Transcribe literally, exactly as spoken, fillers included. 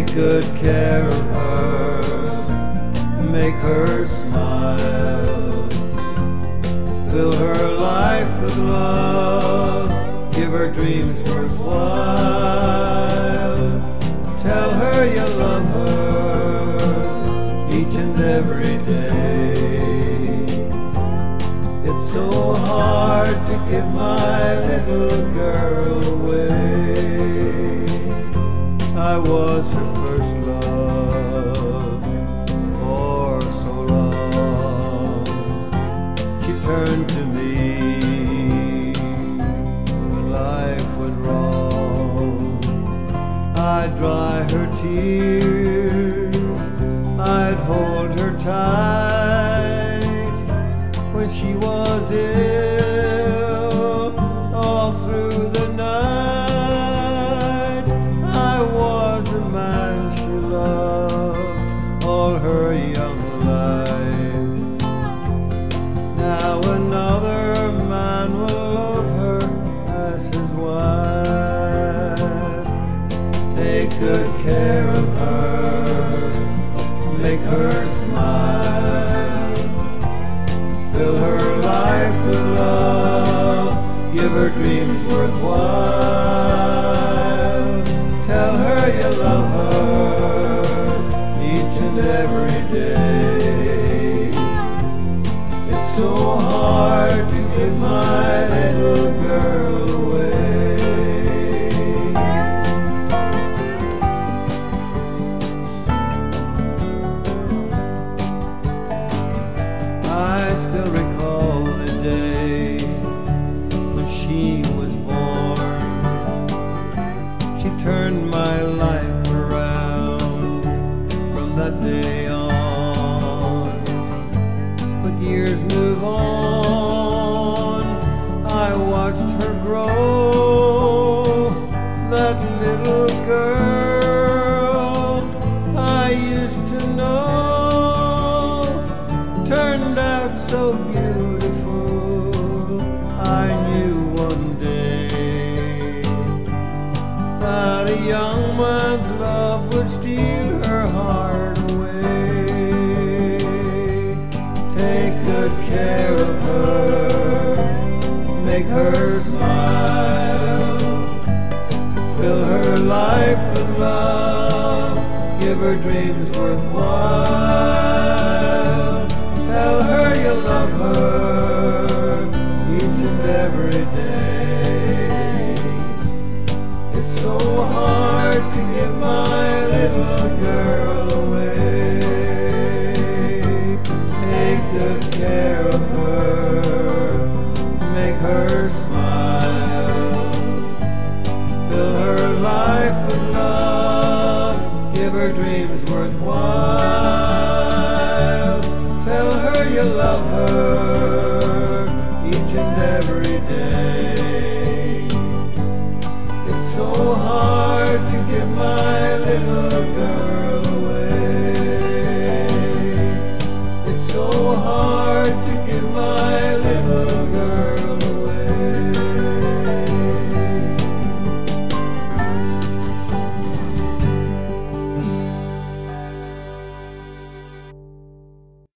good care of her, make her smile, fill her life with love, give her dreams worthwhile. Tell her you love her each and every day. It's so hard to give my little girl away. I was her first love for so long. She turned to me when life went wrong. I'd dry her tears, I'd hold her tight when she was ill all through the night. I was the man she loved all her young life. Now another man will love her as his wife. Take good care of her, make her smile, fill her life with love, give her dreams worthwhile. Tell her you love her each and every day. It's so hard to give my little girl away. I still recall the day when she was born. She turned my life around from that day on. But years move on, I watched her grow. That little girl I used to know turned out so beautiful. I knew one day that a young man's love would steal her heart away. Take good care of her, make her smile, fill her life with love, give her dreams worthwhile. Tell her you love her each and every day. It's so hard to give my little girl away. Take good care of her, make her smile, fill her life with love, give her dreams worthwhile. Tell her you love her each and every day. It's so hard to give my little girl away. It's so hard to give my little